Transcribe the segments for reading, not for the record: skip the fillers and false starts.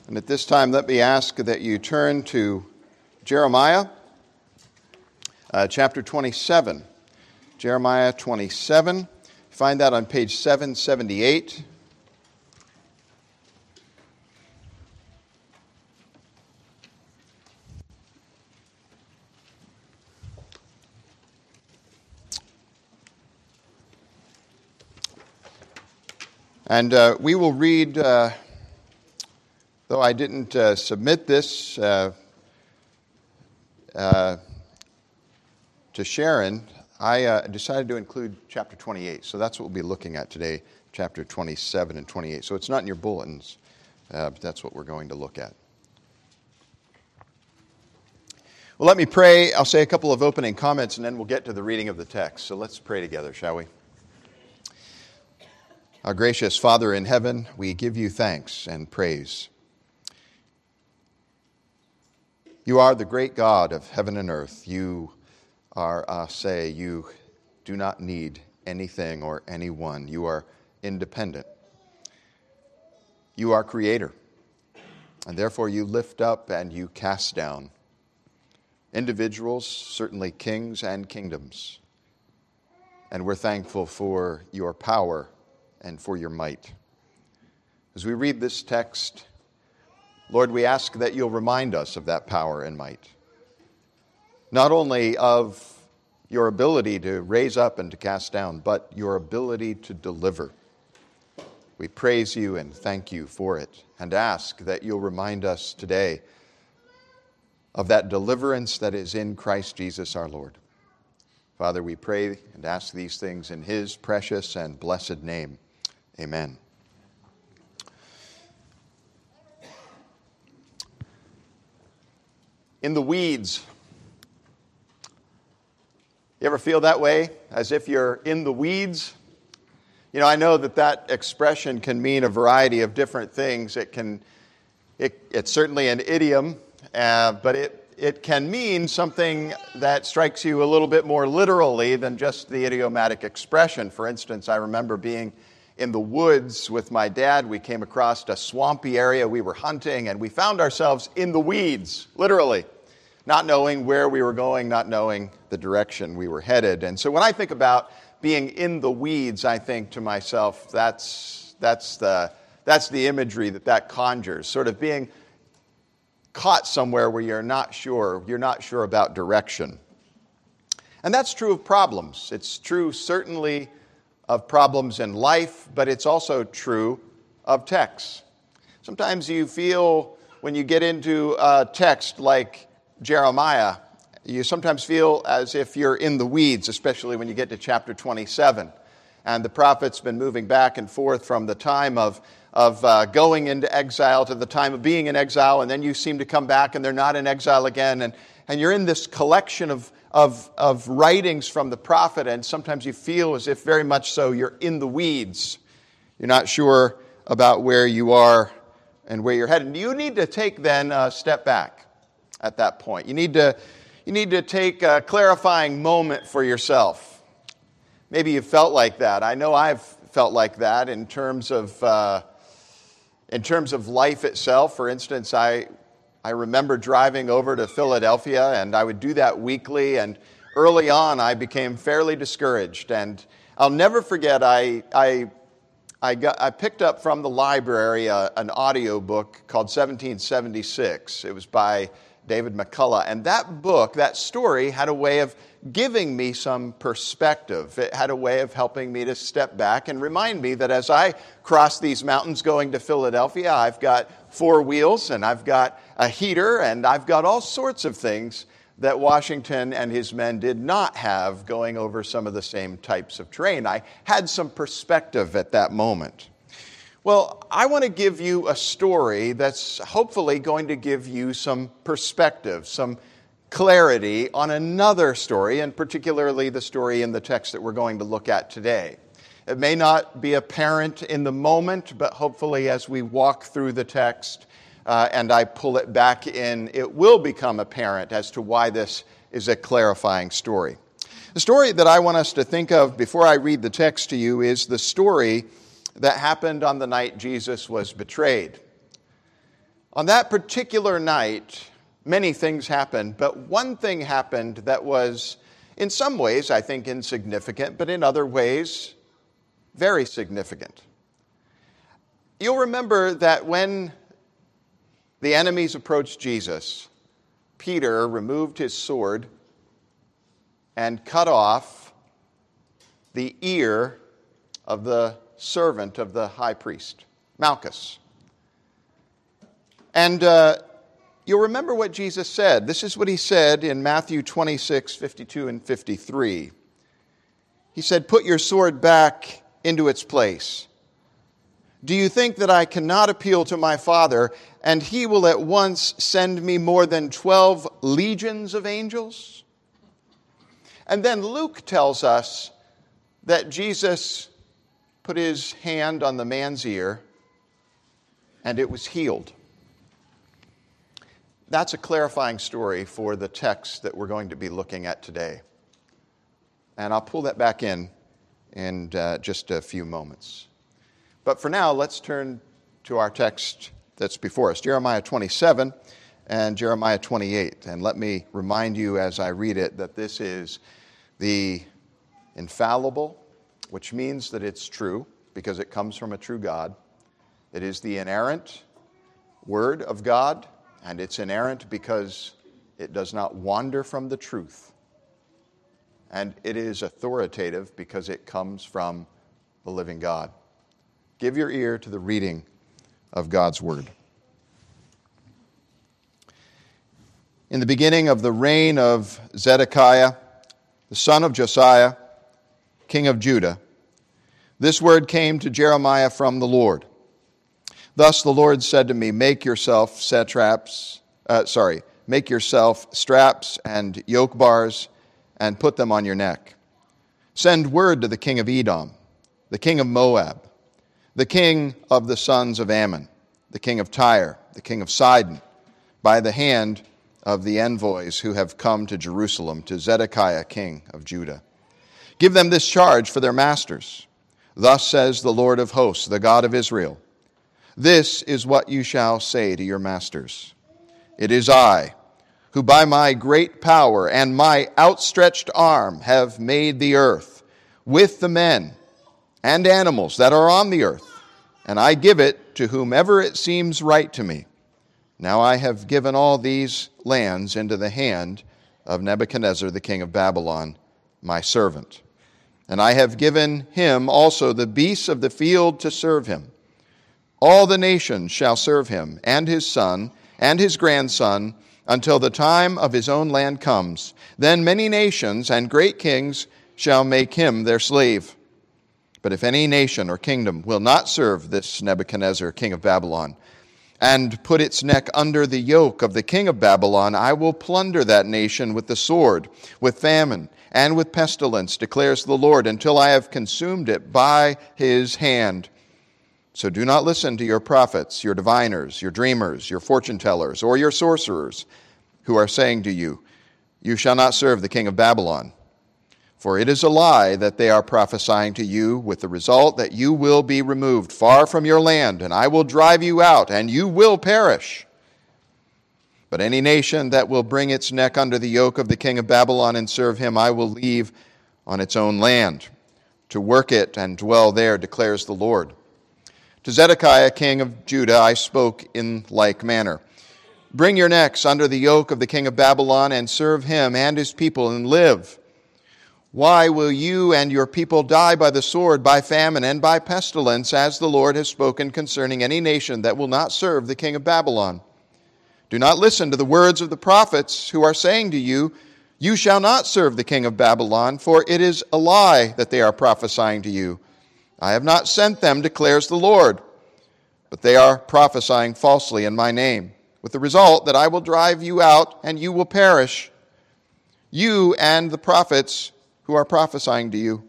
And at this time, let me ask that you turn to Jeremiah chapter 27. Jeremiah 27. Find that on page 778. And we will read, though I didn't submit this to Sharon, I decided to include chapter 28. So that's what we'll be looking at today, chapter 27 and 28. So it's not in your bulletins, but that's what we're going to look at. Well, let me pray. I'll say a couple of opening comments, and then we'll get to the reading of the text. So let's pray together, shall we? Our gracious Father in heaven, we give you thanks and praise. You are the great God of heaven and earth. You are, you do not need anything or anyone. You are independent. You are creator. And therefore you lift up and you cast down individuals, certainly kings and kingdoms. And we're thankful for your power and for your might. As we read this text, Lord, we ask that you'll remind us of that power and might. Not only of your ability to raise up and to cast down, but your ability to deliver. We praise you and thank you for it, and ask that you'll remind us today of that deliverance that is in Christ Jesus our Lord. Father, we pray and ask these things in his precious and blessed name. Amen. In the weeds. You ever feel that way? As if you're in the weeds? You know, I know that expression can mean a variety of different things. It's certainly an idiom, but it can mean something that strikes you a little bit more literally than just the idiomatic expression. For instance, I remember being in the woods with my dad. We came across a swampy area. We were hunting, and we found ourselves in the weeds, literally, not knowing where we were going, not knowing the direction we were headed. And so when I think about being in the weeds, I think to myself, that's the imagery that conjures, sort of being caught somewhere where you're not sure about direction. And that's true of problems. It's true certainly of problems in life, but it's also true of texts. Sometimes you feel when you get into a text like Jeremiah, you sometimes feel as if you're in the weeds, especially when you get to chapter 27. And the prophet's been moving back and forth from the time of going into exile to the time of being in exile, and then you seem to come back and they're not in exile again. And you're in this collection of writings from the prophet, and sometimes you feel as if very much so you're in the weeds. You're not sure about where you are and where you're headed. You need to take then a step back at that point. You need to take a clarifying moment for yourself. Maybe you felt like that. I know I've felt like that in terms of life itself. For instance, I remember driving over to Philadelphia, and I would do that weekly, and early on I became fairly discouraged. And I'll never forget, I picked up from the library an audio book called 1776. It was by David McCullough. And that book, that story, had a way of giving me some perspective. It had a way of helping me to step back and remind me that as I cross these mountains going to Philadelphia, I've got 4 wheels, and I've got a heater, and I've got all sorts of things that Washington and his men did not have going over some of the same types of terrain. I had some perspective at that moment. Well, I want to give you a story that's hopefully going to give you some perspective, some clarity on another story, and particularly the story in the text that we're going to look at today. It may not be apparent in the moment, but hopefully as we walk through the text and I pull it back in, it will become apparent as to why this is a clarifying story. The story that I want us to think of before I read the text to you is the story that happened on the night Jesus was betrayed. On that particular night, many things happened, but one thing happened that was, in some ways, I think, insignificant, but in other ways, very significant. You'll remember that when the enemies approached Jesus, Peter removed his sword and cut off the ear of the servant of the high priest, Malchus. And you'll remember what Jesus said. This is what he said in Matthew 26, 52 and 53. He said, "Put your sword back into its place. Do you think that I cannot appeal to my Father, and he will at once send me more than 12 legions of angels?" And then Luke tells us that Jesus put his hand on the man's ear, and it was healed. That's a clarifying story for the text that we're going to be looking at today. And I'll pull that back in just a few moments. But for now, let's turn to our text that's before us, Jeremiah 27 and Jeremiah 28. And let me remind you as I read it that this is the infallible, which means that it's true because it comes from a true God. It is the inerrant Word of God, and it's inerrant because it does not wander from the truth. And it is authoritative because it comes from the living God. Give your ear to the reading of God's Word. In the beginning of the reign of Zedekiah, the son of Josiah, king of Judah, this word came to Jeremiah from the Lord. Thus the Lord said to me, make yourself straps and yoke bars and put them on your neck. Send word to the king of Edom, the king of Moab, the king of the sons of Ammon, the king of Tyre, the king of Sidon, by the hand of the envoys who have come to Jerusalem, to Zedekiah, king of Judah. Give them this charge for their masters. Thus says the Lord of hosts, the God of Israel, this is what you shall say to your masters. It is I, who by my great power and my outstretched arm have made the earth, with the men and animals that are on the earth, and I give it to whomever it seems right to me. Now I have given all these lands into the hand of Nebuchadnezzar, the king of Babylon, my servant. And I have given him also the beasts of the field to serve him. All the nations shall serve him, and his son, and his grandson, until the time of his own land comes. Then many nations and great kings shall make him their slave. But if any nation or kingdom will not serve this Nebuchadnezzar, king of Babylon, and put its neck under the yoke of the king of Babylon, I will plunder that nation with the sword, with famine, and with pestilence, declares the Lord, until I have consumed it by his hand. So do not listen to your prophets, your diviners, your dreamers, your fortune tellers, or your sorcerers, who are saying to you, you shall not serve the king of Babylon. For it is a lie that they are prophesying to you, with the result that you will be removed far from your land, and I will drive you out, and you will perish. But any nation that will bring its neck under the yoke of the king of Babylon and serve him, I will leave on its own land, to work it and dwell there, declares the Lord. To Zedekiah, king of Judah, I spoke in like manner. Bring your necks under the yoke of the king of Babylon and serve him and his people and live. Why will you and your people die by the sword, by famine, and by pestilence, as the Lord has spoken concerning any nation that will not serve the king of Babylon? Do not listen to the words of the prophets who are saying to you, you shall not serve the king of Babylon, for it is a lie that they are prophesying to you. I have not sent them, declares the Lord, but they are prophesying falsely in my name, with the result that I will drive you out and you will perish, you and the prophets who are prophesying to you.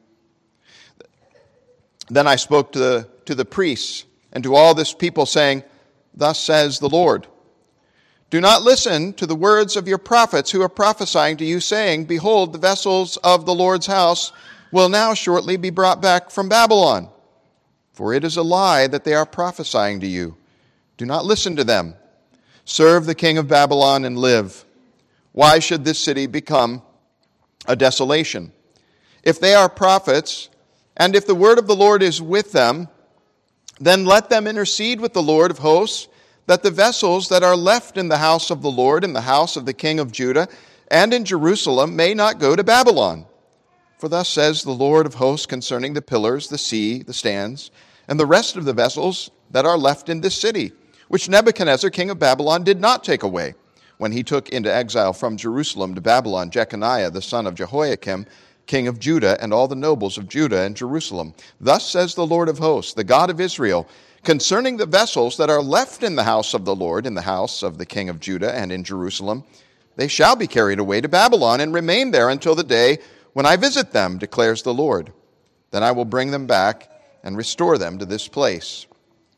Then I spoke to the priests and to all this people, saying, thus says the Lord, do not listen to the words of your prophets who are prophesying to you, saying, behold, the vessels of the Lord's house will now shortly be brought back from Babylon. For it is a lie that they are prophesying to you. Do not listen to them. Serve the king of Babylon and live. Why should this city become a desolation? If they are prophets, and if the word of the Lord is with them, then let them intercede with the Lord of hosts, that the vessels that are left in the house of the Lord, in the house of the king of Judah, and in Jerusalem may not go to Babylon. For thus says the Lord of hosts concerning the pillars, the sea, the stands, and the rest of the vessels that are left in this city, which Nebuchadnezzar king of Babylon did not take away, when he took into exile from Jerusalem to Babylon Jeconiah the son of Jehoiakim, king of Judah, and all the nobles of Judah and Jerusalem. Thus says the Lord of hosts, the God of Israel, concerning the vessels that are left in the house of the Lord, in the house of the king of Judah and in Jerusalem, they shall be carried away to Babylon and remain there until the day when I visit them, declares the Lord. Then I will bring them back and restore them to this place.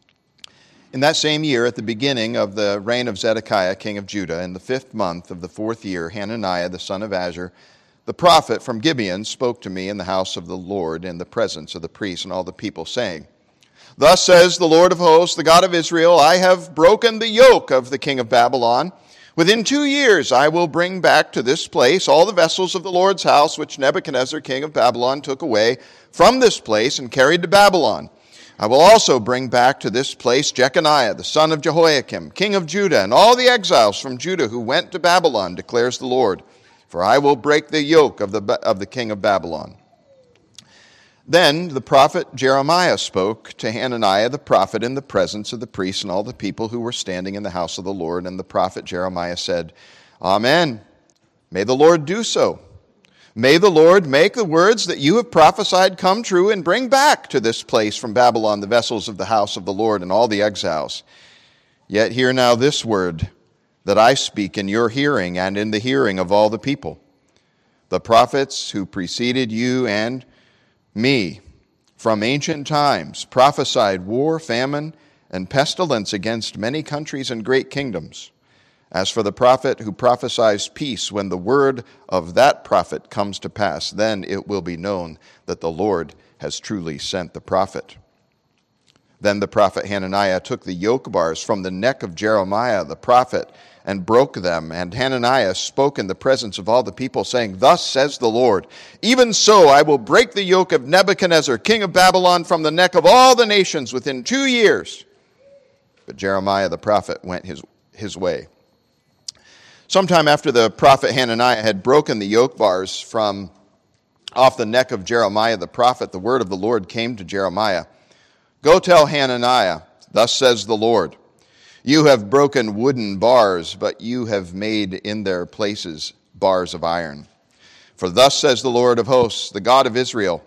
In that same year, at the beginning of the reign of Zedekiah, king of Judah, in the 5th month of the 4th year, Hananiah, the son of Azur, the prophet from Gibeon, spoke to me in the house of the Lord in the presence of the priests and all the people, saying, Thus says the Lord of hosts, the God of Israel, I have broken the yoke of the king of Babylon. Within 2 years I will bring back to this place all the vessels of the Lord's house, which Nebuchadnezzar, king of Babylon, took away from this place and carried to Babylon. I will also bring back to this place Jeconiah, the son of Jehoiakim, king of Judah, and all the exiles from Judah who went to Babylon, declares the Lord. For I will break the yoke of the king of Babylon. Then the prophet Jeremiah spoke to Hananiah the prophet in the presence of the priests and all the people who were standing in the house of the Lord. And the prophet Jeremiah said, Amen. May the Lord do so. May the Lord make the words that you have prophesied come true and bring back to this place from Babylon the vessels of the house of the Lord and all the exiles. Yet hear now this word that I speak in your hearing and in the hearing of all the people. The prophets who preceded you and me from ancient times prophesied war, famine, and pestilence against many countries and great kingdoms. As for the prophet who prophesies peace, when the word of that prophet comes to pass, then it will be known that the Lord has truly sent the prophet. Then the prophet Hananiah took the yoke bars from the neck of Jeremiah the prophet and broke them. And Hananiah spoke in the presence of all the people, saying, Thus says the Lord, even so I will break the yoke of Nebuchadnezzar, king of Babylon, from the neck of all the nations within 2 years. But Jeremiah the prophet went his way. Sometime after the prophet Hananiah had broken the yoke bars from off the neck of Jeremiah the prophet, the word of the Lord came to Jeremiah. Go tell Hananiah, thus says the Lord, you have broken wooden bars, but you have made in their places bars of iron. For thus says the Lord of hosts, the God of Israel,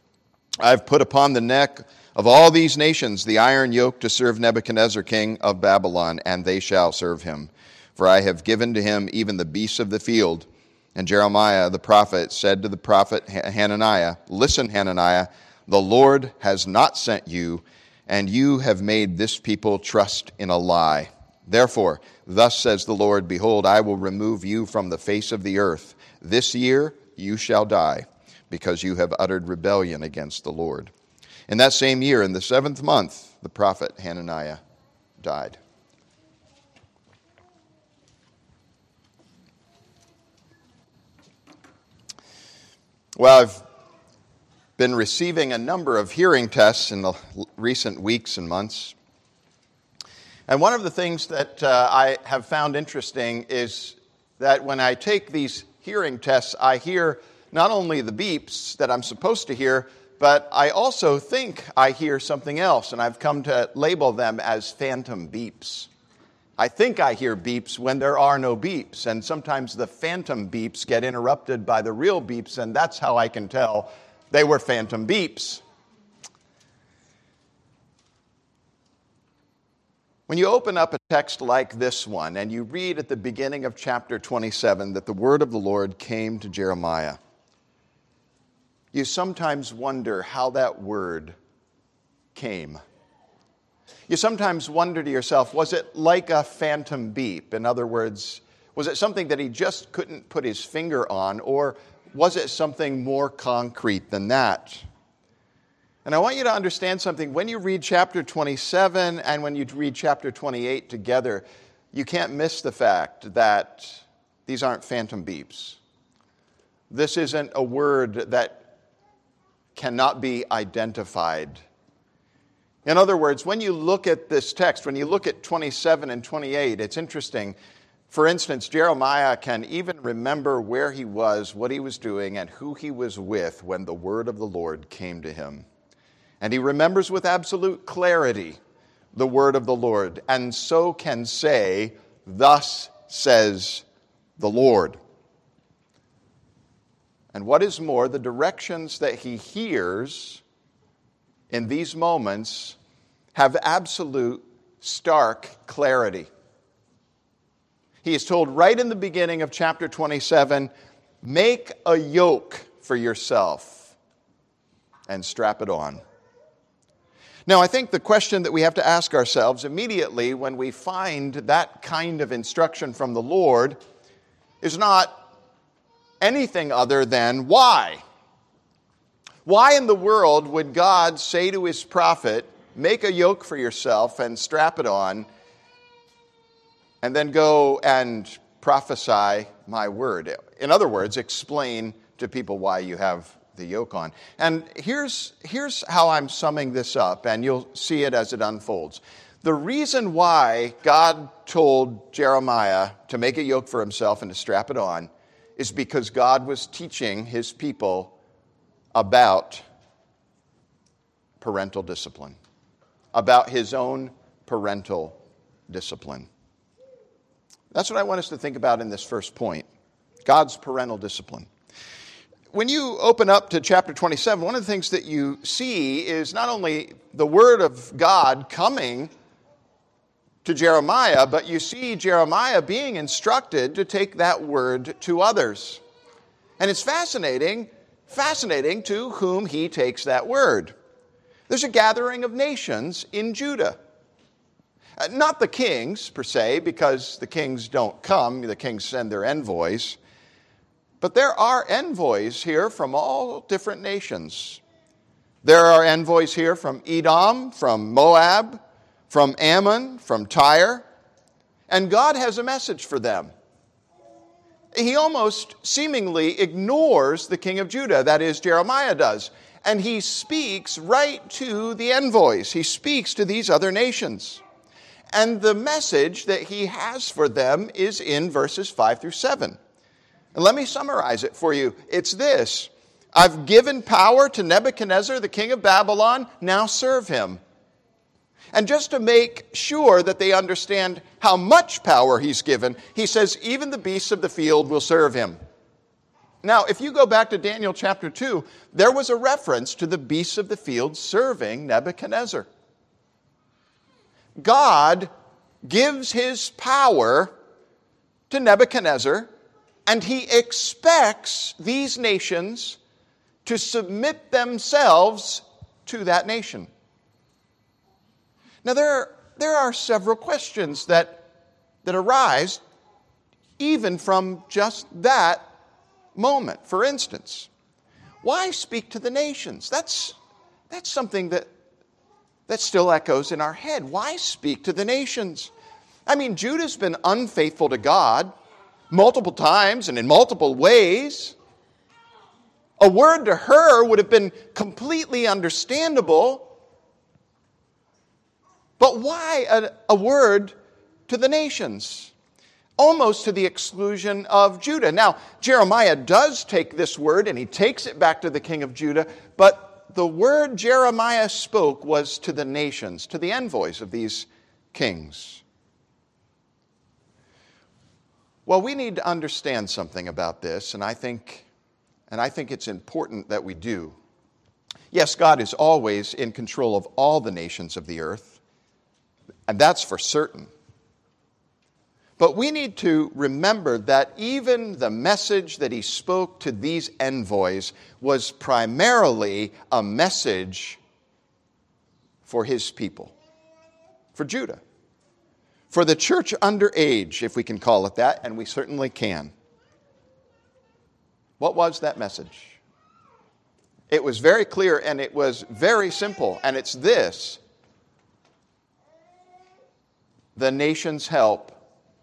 I have put upon the neck of all these nations the iron yoke to serve Nebuchadnezzar king of Babylon, and they shall serve him. For I have given to him even the beasts of the field. And Jeremiah the prophet said to the prophet Hananiah, Listen, Hananiah, the Lord has not sent you, and you have made this people trust in a lie. Therefore, thus says the Lord, Behold, I will remove you from the face of the earth. This year you shall die, because you have uttered rebellion against the Lord. In that same year, in the 7th month, the prophet Hananiah died. Well, I've been receiving a number of hearing tests in the recent weeks and months. And one of the things that I have found interesting is that when I take these hearing tests, I hear not only the beeps that I'm supposed to hear, but I also think I hear something else, and I've come to label them as phantom beeps. I think I hear beeps when there are no beeps, and sometimes the phantom beeps get interrupted by the real beeps, and that's how I can tell they were phantom beeps. When you open up a text like this one, and you read at the beginning of chapter 27 that the word of the Lord came to Jeremiah, you sometimes wonder how that word came. You sometimes wonder to yourself, was it like a phantom beep? In other words, was it something that he just couldn't put his finger on, or was it something more concrete than that? And I want you to understand something. When you read chapter 27 and when you read chapter 28 together, you can't miss the fact that these aren't phantom beeps. This isn't a word that cannot be identified. In other words, when you look at this text, when you look at 27 and 28, it's interesting. For instance, Jeremiah can even remember where he was, what he was doing, and who he was with when the word of the Lord came to him. And he remembers with absolute clarity the word of the Lord, and so can say, "Thus says the Lord." And what is more, the directions that he hears in these moments have absolute, stark clarity. He is told right in the beginning of chapter 27, "Make a yoke for yourself and strap it on." Now, I think the question that we have to ask ourselves immediately when we find that kind of instruction from the Lord is not anything other than why? Why in the world would God say to his prophet, "Make a yoke for yourself and strap it on," and then go and prophesy my word? In other words, explain to people why you have the yoke on. And here's how I'm summing this up, and you'll see it as it unfolds. The reason why God told Jeremiah to make a yoke for himself and to strap it on is because God was teaching his people about parental discipline, about his own parental discipline. That's what I want us to think about in this first point, God's parental discipline. When you open up to chapter 27, one of the things that you see is not only the word of God coming to Jeremiah, but you see Jeremiah being instructed to take that word to others. And it's fascinating to whom he takes that word. There's a gathering of nations in Judah. Not the kings, per se, because the kings don't come. The kings send their envoys. But there are envoys here from all different nations. There are envoys here from Edom, from Moab, from Ammon, from Tyre. And God has a message for them. He almost seemingly ignores the king of Judah, that is, Jeremiah does. And he speaks right to the envoys. He speaks to these other nations. And the message that he has for them is in verses 5 through 7. And let me summarize it for you. It's this: "I've given power to Nebuchadnezzar, the king of Babylon. Now serve him." And just to make sure that they understand how much power he's given, he says, "Even the beasts of the field will serve him." Now, if you go back to Daniel chapter 2, there was a reference to the beasts of the field serving Nebuchadnezzar. God gives his power to Nebuchadnezzar, and he expects these nations to submit themselves to that nation. Now, there are several questions that arise even from just that moment. For instance, why speak to the nations? That's something that still echoes in our head. Why speak to the nations? I mean, Judah's been unfaithful to God multiple times and in multiple ways. A word to her would have been completely understandable. But why a word to the nations? Almost to the exclusion of Judah. Now, Jeremiah does take this word and he takes it back to the king of Judah, but the word Jeremiah spoke was to the nations, to the envoys of these kings. Well, we need to understand something about this, and I think it's important that we do. Yes, God is always in control of all the nations of the earth, and that's for certain. But we need to remember that even the message that he spoke to these envoys was primarily a message for his people, for Judah, for the church under age, if we can call it that, and we certainly can. What was that message? It was very clear and it was very simple, and it's this: the nations' help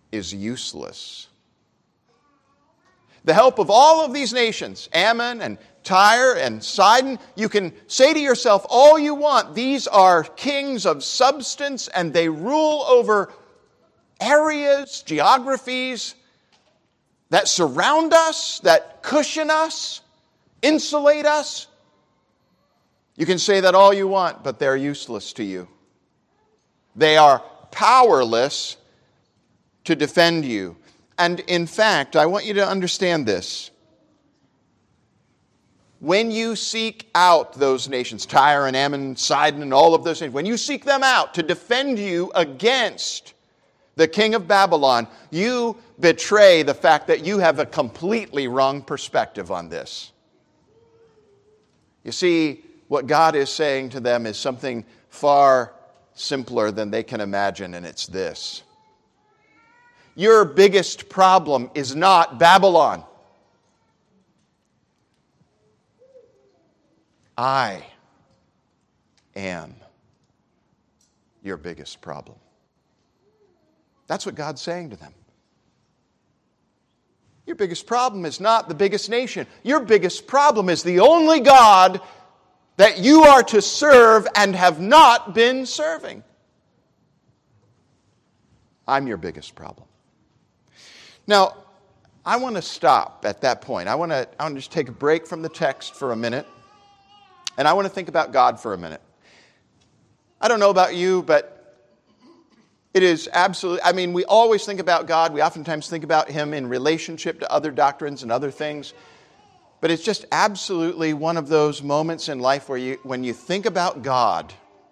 is useless. The help of all of these nations, Ammon and Tyre and Sidon, you can say to yourself all you want. These are kings of substance and they rule over areas, geographies that surround us, that cushion us, insulate us. You can say that all you want, but they're useless to you. They are powerless to defend you. And in fact, I want you to understand this. When you seek out those nations, Tyre and Ammon, Sidon, and all of those nations, when you seek them out to defend you against the king of Babylon, you betray the fact that you have a completely wrong perspective on this. You see, what God is saying to them is something far simpler than they can imagine, and it's this. Your biggest problem is not Babylon. I am your biggest problem. That's what God's saying to them. Your biggest problem is not the biggest nation. Your biggest problem is the only God that you are to serve and have not been serving. I'm your biggest problem. Now, I want to stop at that point. I want to just take a break from the text for a minute, and I want to think about God for a minute. I don't know about you, but it is absolutely, we always think about God. We oftentimes think about Him in relationship to other doctrines and other things. But it's just absolutely one of those moments in life where when you think about God,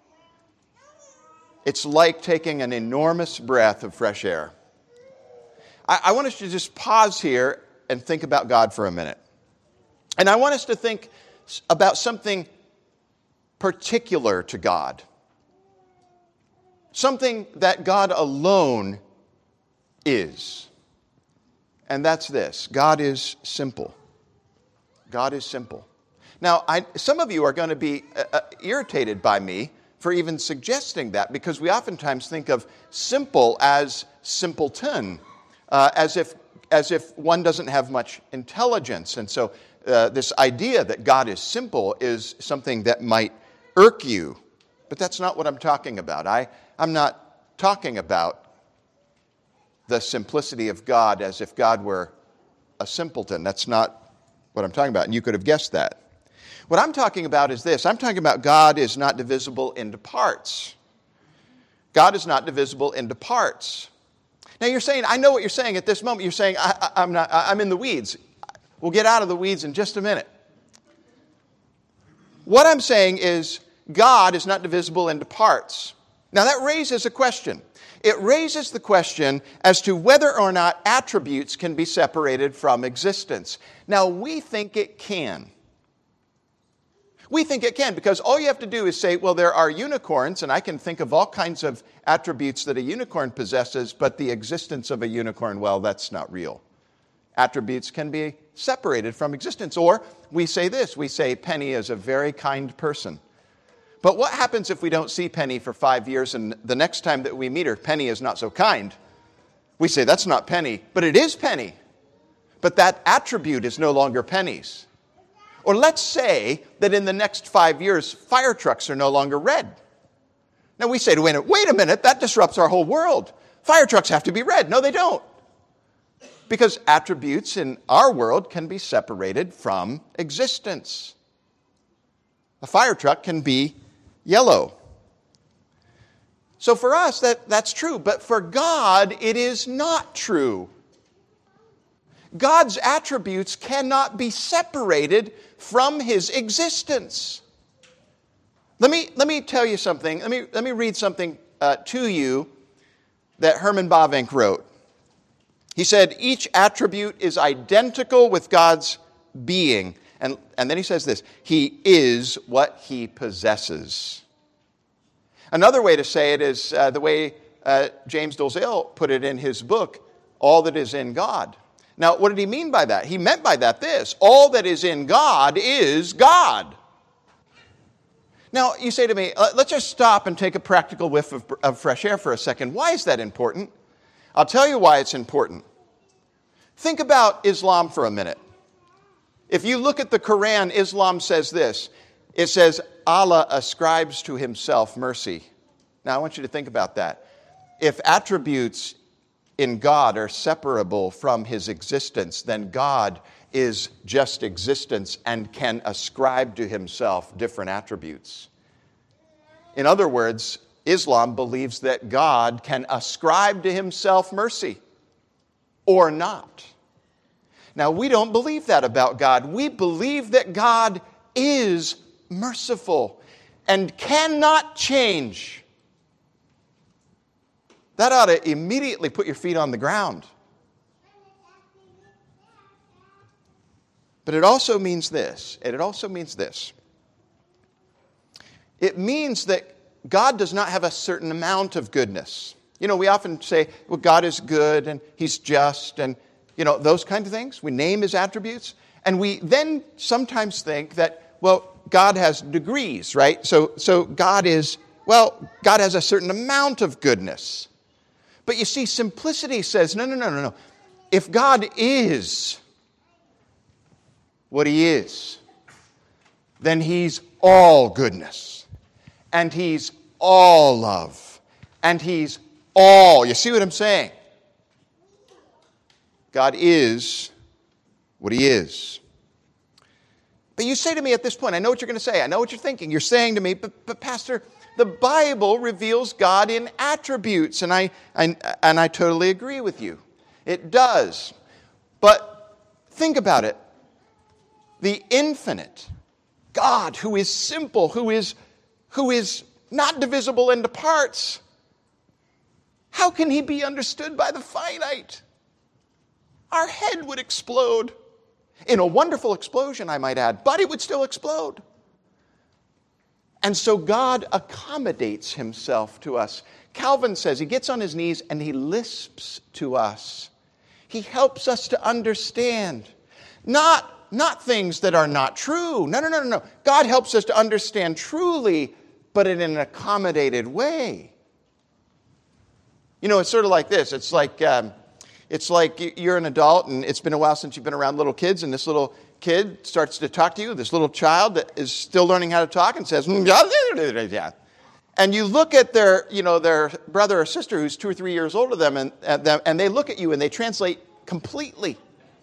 it's like taking an enormous breath of fresh air. I want us to just pause here and think about God for a minute. And I want us to think about something particular to God. Something that God alone is. And that's this. God is simple. God is simple. Now, some of you are going to be irritated by me for even suggesting that, because we oftentimes think of simple as simpleton, as if one doesn't have much intelligence. And so this idea that God is simple is something that might irk you. But that's not what I'm talking about. I'm not talking about the simplicity of God as if God were a simpleton. That's not what I'm talking about, and you could have guessed that. What I'm talking about is this. I'm talking about God is not divisible into parts. God is not divisible into parts. Now you're saying, I know what you're saying at this moment. You're saying, I'm in the weeds. We'll get out of the weeds in just a minute. What I'm saying is, God is not divisible into parts. Now that raises a question. It raises the question as to whether or not attributes can be separated from existence. Now we think it can. We think it can, because all you have to do is say, well, there are unicorns, and I can think of all kinds of attributes that a unicorn possesses, but the existence of a unicorn, well, that's not real. Attributes can be separated from existence. Or we say this, we say Penny is a very kind person. But what happens if we don't see Penny for 5 years, and the next time that we meet her, Penny is not so kind? We say, that's not Penny, but it is Penny. But that attribute is no longer Penny's. Or let's say that in the next 5 years, fire trucks are no longer red. Now we say, wait a minute, that disrupts our whole world. Fire trucks have to be red. No, they don't. Because attributes in our world can be separated from existence. A fire truck can be yellow. So for us, that's true. But for God, it is not true. God's attributes cannot be separated from His existence. Let me tell you something. Let me read something to you that Herman Bavinck wrote. He said, each attribute is identical with God's being. And then he says this, He is what He possesses. Another way to say it is the way James Dolezal put it in his book, All That Is in God. Now, what did he mean by that? He meant by that this, all that is in God is God. Now, you say to me, let's just stop and take a practical whiff of fresh air for a second. Why is that important? I'll tell you why it's important. Think about Islam for a minute. If you look at the Quran, Islam says this. It says, Allah ascribes to himself mercy. Now, I want you to think about that. If attributes in God are separable from his existence, then God is just existence and can ascribe to himself different attributes. In other words, Islam believes that God can ascribe to himself mercy or not. Now, we don't believe that about God. We believe that God is merciful and cannot change. That ought to immediately put your feet on the ground. But it also means this. It means that God does not have a certain amount of goodness. You know, we often say, well, God is good and he's just and, those kinds of things. We name his attributes. And we then sometimes think that, well, God has degrees, right? So God has a certain amount of goodness. But you see, simplicity says, no. If God is what he is, then he's all goodness. And he's all love. And he's all, you see what I'm saying? God is what he is. But you say to me at this point, I know what you're going to say. I know what you're thinking. You're saying to me, but Pastor, the Bible reveals God in attributes, and I totally agree with you. It does. But think about it. The infinite God, who is simple, who is not divisible into parts, how can he be understood by the finite? Our head would explode. In a wonderful explosion, I might add, but it would still explode. And so God accommodates himself to us. Calvin says he gets on his knees and he lisps to us. He helps us to understand. Not things that are not true. No. God helps us to understand truly, but in an accommodated way. It's sort of like this. It's like you're an adult and it's been a while since you've been around little kids, and this little kid starts to talk to you, this little child that is still learning how to talk and says, and you look at their brother or sister who's 2 or 3 years older than them, and they look at you and they translate completely.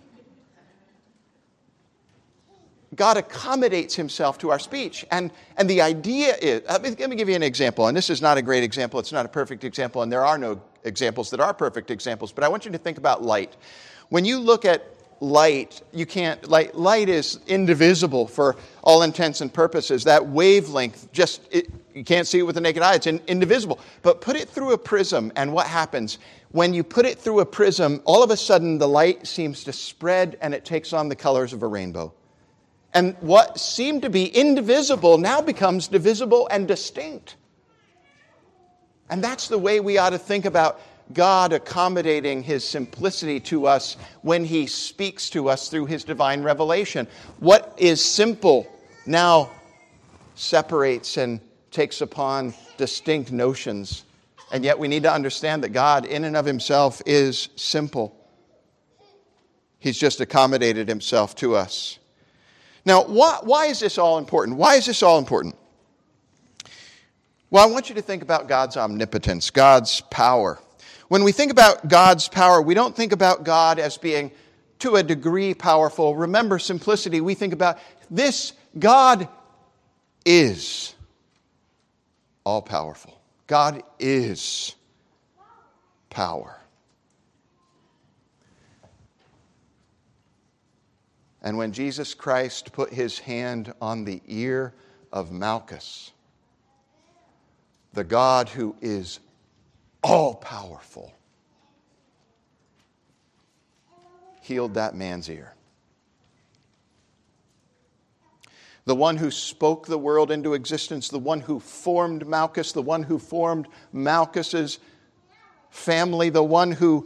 God accommodates himself to our speech. And the idea is, let me give you an example, and this is not a great example, it's not a perfect example, and there are no examples that are perfect examples, but I want you to think about light. When you look at light, light is indivisible for all intents and purposes. That wavelength, you can't see it with the naked eye, it's indivisible. But put it through a prism, and what happens? When you put it through a prism, all of a sudden the light seems to spread and it takes on the colors of a rainbow. And what seemed to be indivisible now becomes divisible and distinct. And that's the way we ought to think about God accommodating his simplicity to us when he speaks to us through his divine revelation. What is simple now separates and takes upon distinct notions. And yet we need to understand that God in and of himself is simple. He's just accommodated himself to us. Now, why is this all important? Why is this all important? Well, I want you to think about God's omnipotence, God's power. When we think about God's power, we don't think about God as being to a degree powerful. Remember simplicity. We think about this, God is all powerful. God is power. And when Jesus Christ put his hand on the ear of Malchus, the God who is all-powerful healed that man's ear. The one who spoke the world into existence, the one who formed Malchus, the one who formed Malchus's family, the one who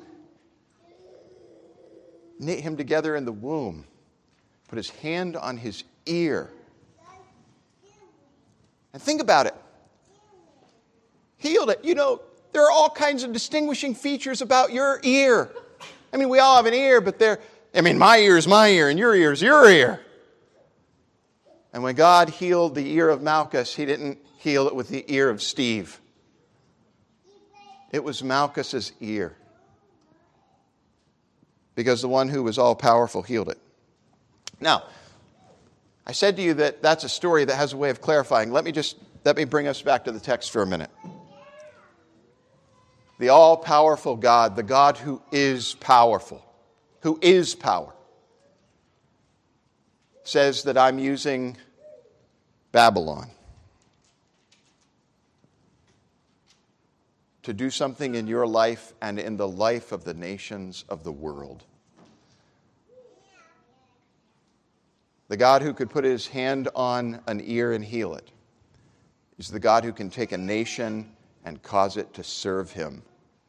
knit him together in the womb, put his hand on his ear. And think about it. Healed it. there are all kinds of distinguishing features about your ear. I mean, we all have an ear, but my ear is my ear, and your ear is your ear. And when God healed the ear of Malchus, he didn't heal it with the ear of Steve. It was Malchus's ear. Because the one who was all-powerful healed it. Now, I said to you that that's a story that has a way of clarifying. Let me bring us back to the text for a minute. The all-powerful God, the God who is powerful, who is power, says that I'm using Babylon to do something in your life and in the life of the nations of the world. The God who could put his hand on an ear and heal it is the God who can take a nation and cause it to serve him.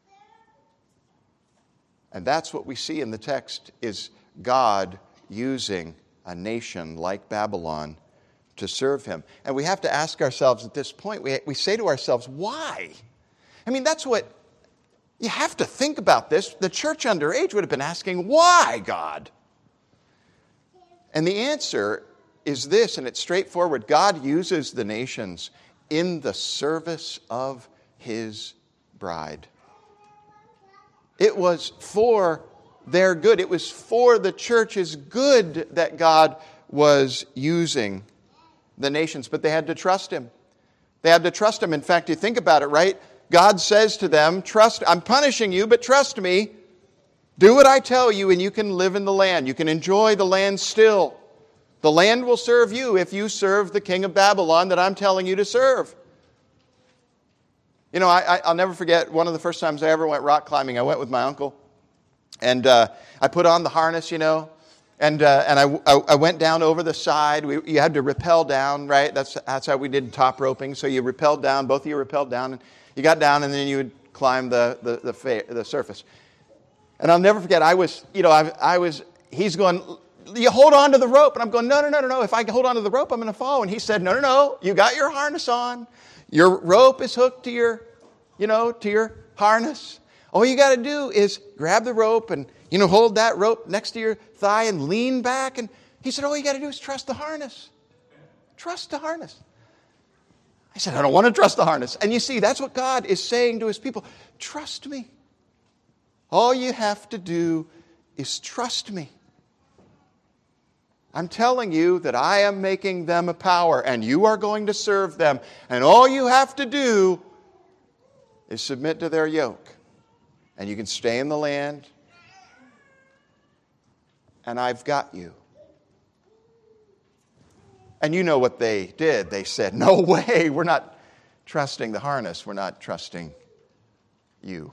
And that's what we see in the text, is God using a nation like Babylon to serve him. And we have to ask ourselves at this point, we say to ourselves, why? I mean, that's what, you have to think about this. The church underage would have been asking, why, God? And the answer is this, and it's straightforward. God uses the nations in the service of his bride. It was for their good. It was for the church's good that God was using the nations, but they had to trust him. They had to trust him. In fact, you think about it, right? God says to them, I'm punishing you, but trust me. Do what I tell you and you can live in the land. You can enjoy the land still. The land will serve you if you serve the king of Babylon that I'm telling you to serve. You know, I'll never forget one of the first times I ever went rock climbing. I went with my uncle. And I put on the harness, and I went down over the side. You had to rappel down, right? That's how we did top roping. So you rappelled down, both of you rappelled down, and you got down, and then you would climb the surface. And I'll never forget, he's going, you hold on to the rope. And I'm going, no. If I hold on to the rope, I'm going to fall. And he said, no. You got your harness on. Your rope is hooked to your harness. All you got to do is grab the rope and, hold that rope next to your thigh and lean back. And he said, all you got to do is trust the harness. Trust the harness. I said, I don't want to trust the harness. And you see, that's what God is saying to his people. Trust me. All you have to do is trust me. I'm telling you that I am making them a power, and you are going to serve them. And all you have to do is submit to their yoke. And you can stay in the land, and I've got you. And you know what they did. They said, no way, we're not trusting the harness. We're not trusting you.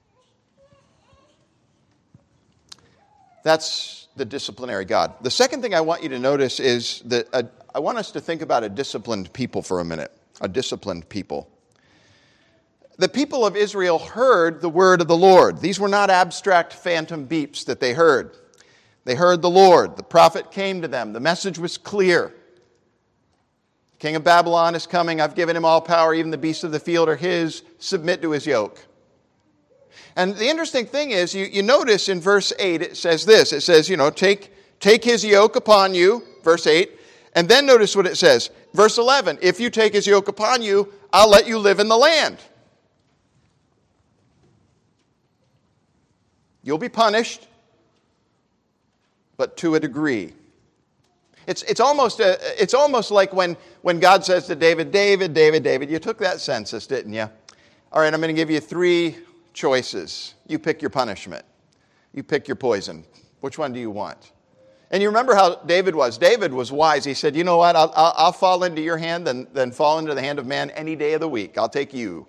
That's the disciplinary God. The second thing I want you to notice is that I want us to think about a disciplined people for a minute. A disciplined people. The people of Israel heard the word of the Lord. These were not abstract phantom beeps that they heard. They heard the Lord. The prophet came to them. The message was clear. King of Babylon is coming. I've given him all power. Even the beasts of the field are his. Submit to his yoke. And the interesting thing is, you notice in verse 8, it says this. It says, take his yoke upon you, verse 8. And then notice what it says. Verse 11, if you take his yoke upon you, I'll let you live in the land. You'll be punished, but to a degree. It's almost like when God says to David, David, you took that census, didn't you? All right, I'm going to give you 3 choices. You pick your punishment. You pick your poison. Which one do you want? And you remember how David was. David was wise. He said, you know what, I'll fall into your hand than fall into the hand of man any day of the week. I'll take you.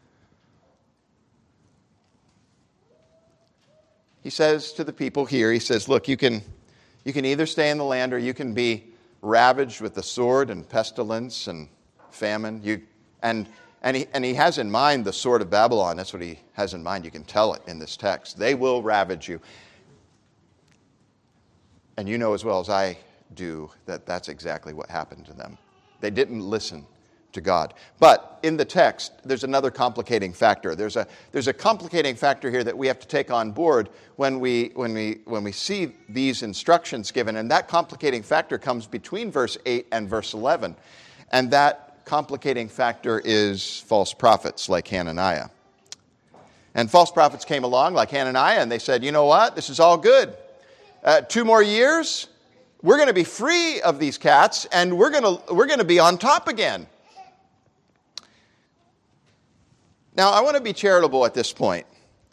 He says to the people here, he says, look, you can either stay in the land or you can be ravaged with the sword and pestilence and famine. And he has in mind the sword of Babylon. That's what he has in mind. You can tell it in this text. They will ravage you. And you know as well as I do that that's exactly what happened to them. They didn't listen to God. But in the text, there's another complicating factor. There's a complicating factor here that we have to take on board when we see these instructions given, and that complicating factor comes between verse 8 and verse 11. And that complicating factor is false prophets like Hananiah. And false prophets came along like Hananiah, and they said, you know what, this is all good. 2 more years, we're going to be free of these cats, and we're going to be on top again. Now, I want to be charitable at this point.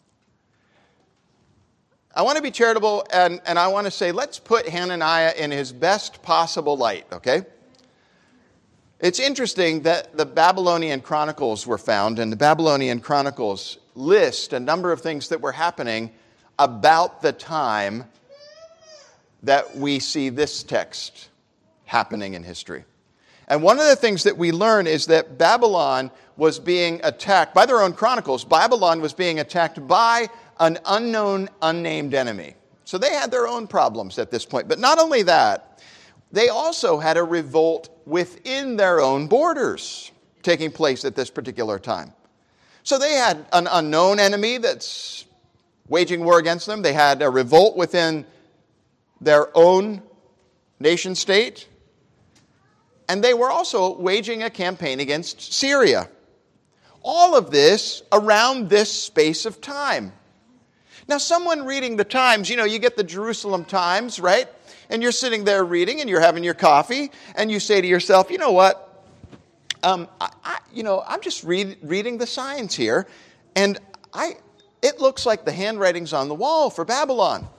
I want to be charitable, and I want to say, let's put Hananiah in his best possible light, okay? It's interesting that the Babylonian Chronicles were found, and the Babylonian Chronicles list a number of things that were happening about the time that we see this text happening in history. And one of the things that we learn is that Babylon was being attacked, by their own chronicles, Babylon was being attacked by an unknown, unnamed enemy. So they had their own problems at this point. But not only that, they also had a revolt within their own borders taking place at this particular time. So they had an unknown enemy that's waging war against them. They had a revolt within their own nation state. And they were also waging a campaign against Syria. All of this around this space of time. Now, someone reading the Times, you get the Jerusalem Times, right? And you're sitting there reading and you're having your coffee and you say to yourself, you know what? I'm just reading the signs here, and it looks like the handwriting's on the wall for Babylon.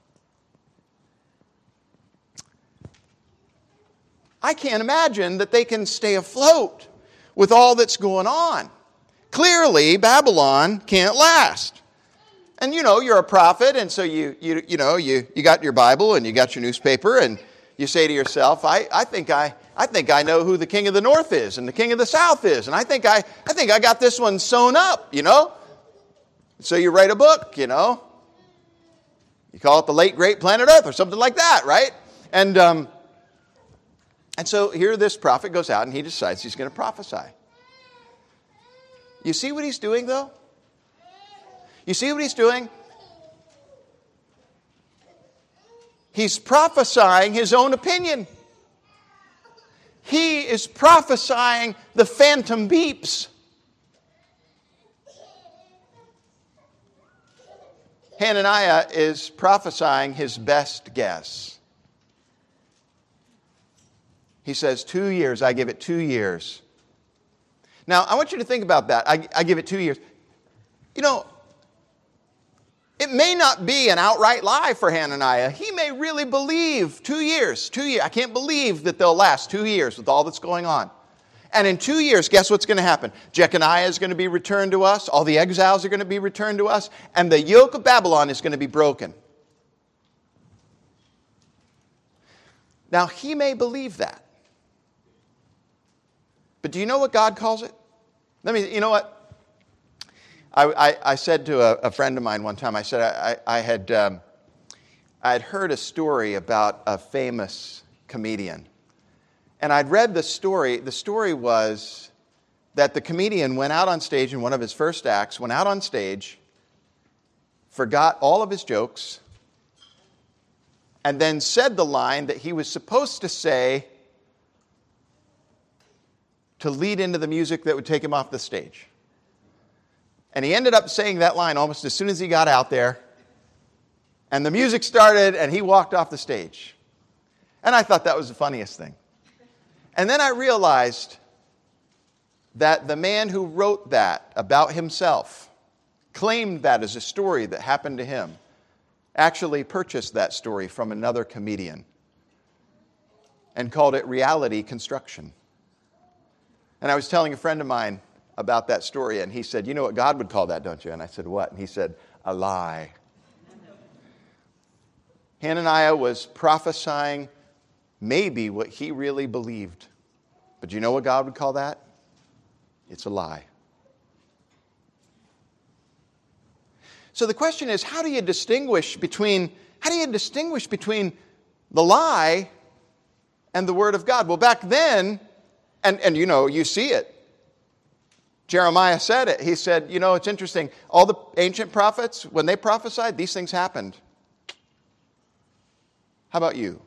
I can't imagine that they can stay afloat with all that's going on. Clearly, Babylon can't last. And you're a prophet, and so you got your Bible and you got your newspaper, and you say to yourself, I think I know who the king of the north is and the king of the south is, and I think I got this one sewn up, So you write a book, You call it The Late Great Planet Earth or something like that, right? And so here this prophet goes out and he decides he's going to prophesy. You see what he's doing, though? You see what he's doing? He's prophesying his own opinion. He is prophesying the phantom beeps. Hananiah is prophesying his best guess. He says, 2 years, I give it 2 years. Now, I want you to think about that. I give it 2 years. It may not be an outright lie for Hananiah. He may really believe 2 years. 2 years. I can't believe that they'll last 2 years with all that's going on. And in 2 years, guess what's going to happen? Jeconiah is going to be returned to us. All the exiles are going to be returned to us. And the yoke of Babylon is going to be broken. Now, he may believe that. But do you know what God calls it? You know what? I said to a friend of mine one time, I said I had heard a story about a famous comedian. And I'd read the story. The story was that the comedian went out on stage in one of his first acts, went out on stage, forgot all of his jokes, and then said the line that he was supposed to say to lead into the music that would take him off the stage. And he ended up saying that line almost as soon as he got out there. And the music started, and he walked off the stage. And I thought that was the funniest thing. And then I realized that the man who wrote that about himself, claimed that as a story that happened to him, actually purchased that story from another comedian and called it reality construction. And I was telling a friend of mine about that story, and he said, you know what God would call that, don't you? And I said, what? And he said, a lie. Hananiah was prophesying maybe what he really believed. But you know what God would call that? It's a lie. So the question is, how do you distinguish between the lie and the Word of God? Well, back then, And you see it. Jeremiah said it. He said, it's interesting. All the ancient prophets, when they prophesied, these things happened. How about you?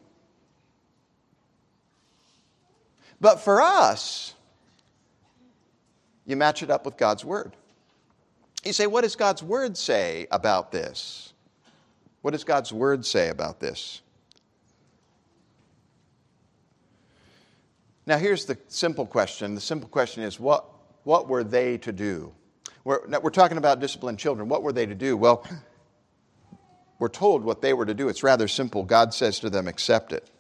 But for us, you match it up with God's Word. You say, what does God's Word say about this? What does God's Word say about this? Now, here's the simple question. The simple question is, what were they to do? We're talking about disciplined children. What were they to do? Well, we're told what they were to do. It's rather simple. God says to them, accept it.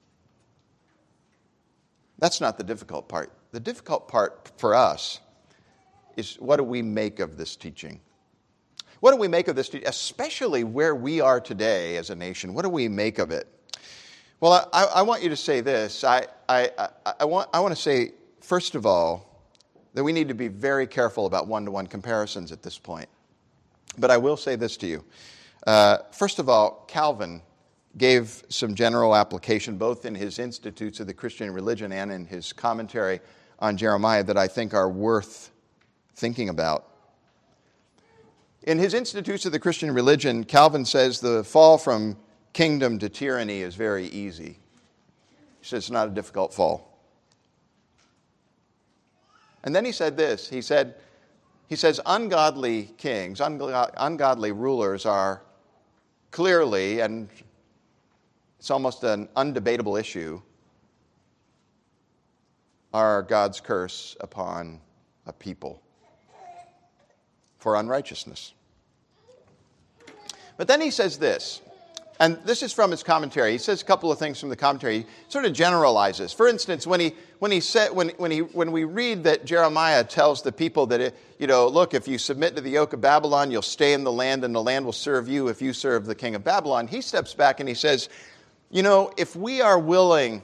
That's not the difficult part. The difficult part for us is, what do we make of this teaching? What do we make of this teaching, especially where we are today as a nation? What do we make of it? Well, I want you to say this. I want to say, first of all, that we need to be very careful about one-to-one comparisons at this point. But I will say this to you. First of all, Calvin gave some general application, both in his Institutes of the Christian Religion and in his commentary on Jeremiah, that I think are worth thinking about. In his Institutes of the Christian Religion, Calvin says the fall from kingdom to tyranny is very easy. He says it's not a difficult fall. And then he said this. He says, ungodly kings, ungodly rulers are clearly, and it's almost an undebatable issue, are God's curse upon a people for unrighteousness. But then he says this, and this is from his commentary. He says a couple of things from the commentary. He sort of generalizes. For instance, when we read that Jeremiah tells the people that, look, if you submit to the yoke of Babylon, you'll stay in the land, and the land will serve you if you serve the king of Babylon. He steps back and he says, if we are willing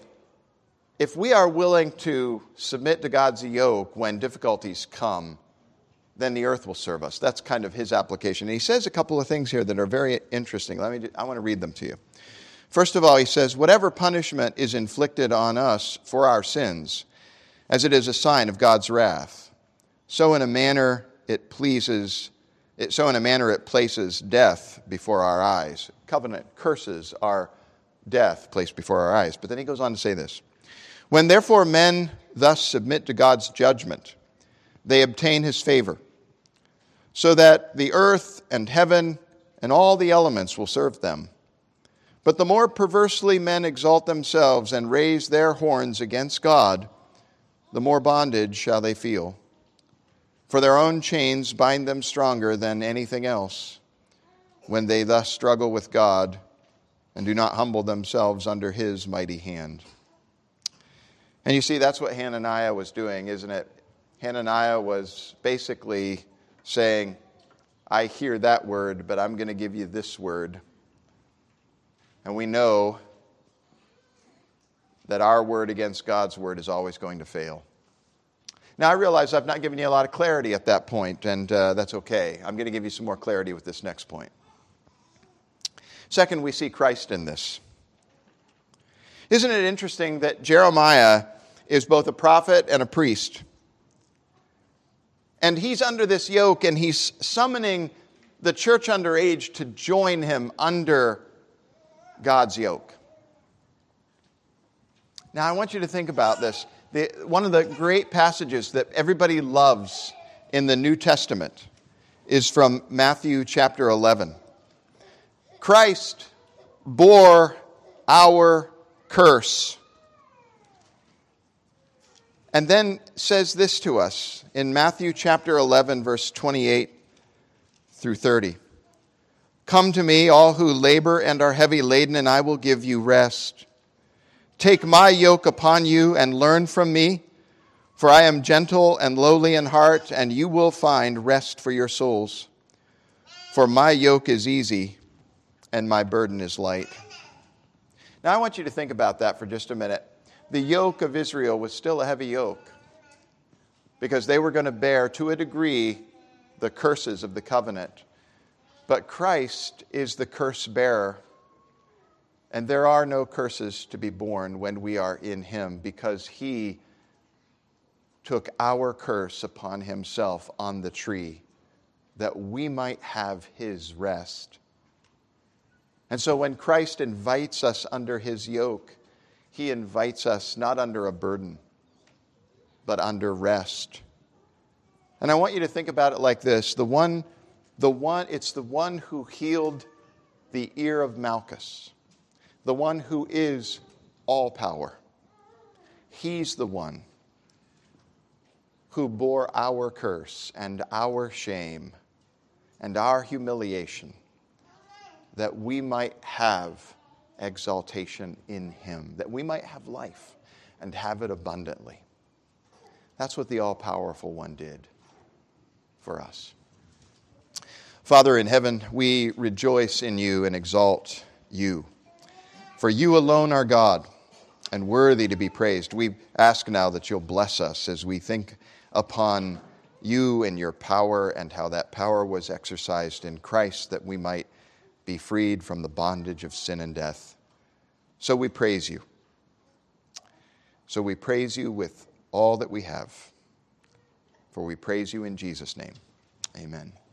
to submit to God's yoke when difficulties come, then the earth will serve us. That's kind of his application. And he says a couple of things here that are very interesting. I want to read them to you. First of all, he says, whatever punishment is inflicted on us for our sins, as it is a sign of God's wrath, so in a manner it places death before our eyes. Covenant curses are death placed before our eyes. But then he goes on to say this. When therefore men thus submit to God's judgment, they obtain his favor, so that the earth and heaven and all the elements will serve them. But the more perversely men exalt themselves and raise their horns against God, the more bondage shall they feel. For their own chains bind them stronger than anything else, when they thus struggle with God and do not humble themselves under his mighty hand. And you see, that's what Hananiah was doing, isn't it? Hananiah was basically saying, I hear that word, but I'm going to give you this word. And we know that our word against God's word is always going to fail. Now, I realize I've not given you a lot of clarity at that point, and that's okay. I'm going to give you some more clarity with this next point. Second, we see Christ in this. Isn't it interesting that Jeremiah is both a prophet and a priest? And he's under this yoke, and he's summoning the church underage to join him under God's yoke. Now, I want you to think about this. One of the great passages that everybody loves in the New Testament is from Matthew chapter 11. Christ bore our curse. And then says this to us in Matthew chapter 11, verse 28 through 30. Come to me, all who labor and are heavy laden, and I will give you rest. Take my yoke upon you and learn from me, for I am gentle and lowly in heart, and you will find rest for your souls. For my yoke is easy and my burden is light. Now I want you to think about that for just a minute. The yoke of Israel was still a heavy yoke because they were going to bear, to a degree, the curses of the covenant. But Christ is the curse bearer. And there are no curses to be borne when we are in him, because he took our curse upon himself on the tree, that we might have his rest. And so when Christ invites us under his yoke, he invites us not under a burden, but under rest. And I want you to think about it like this. It's the one who healed the ear of Malchus, the one who is all power. He's the one who bore our curse and our shame and our humiliation, that we might have exaltation in him, that we might have life and have it abundantly. That's what the all-powerful one did for us. Father in heaven, we rejoice in you and exalt you. For you alone are God and worthy to be praised. We ask now that you'll bless us as we think upon you and your power and how that power was exercised in Christ, that we might be freed from the bondage of sin and death. So we praise you. So we praise you with all that we have. For we praise you in Jesus' name. Amen.